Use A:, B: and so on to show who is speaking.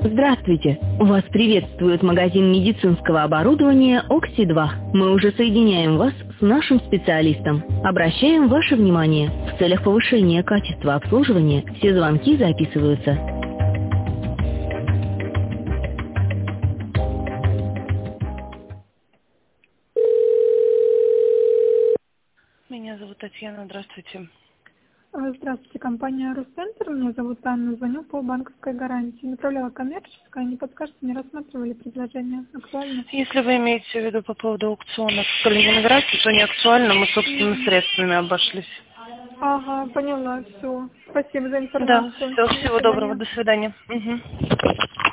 A: Здравствуйте! Вас приветствует магазин медицинского оборудования «Окси-2». Мы уже соединяем вас с нашим специалистом. Обращаем ваше внимание, в целях повышения качества обслуживания все звонки записываются.
B: Меня зовут Татьяна, здравствуйте.
C: Здравствуйте, компания Русцентр. Меня зовут Анна. Звоню по банковской гарантии. Направляла коммерческая. Не подскажете, не рассматривали предложение? Актуально?
B: Если вы имеете в виду по поводу аукциона в Калининграде, то не актуально, мы собственными средствами обошлись.
C: Ага, поняла, все. Спасибо за
B: Да,
C: информацию.
B: все,
C: До
B: всего доброго,
C: свидания.
B: до свидания. Мгм.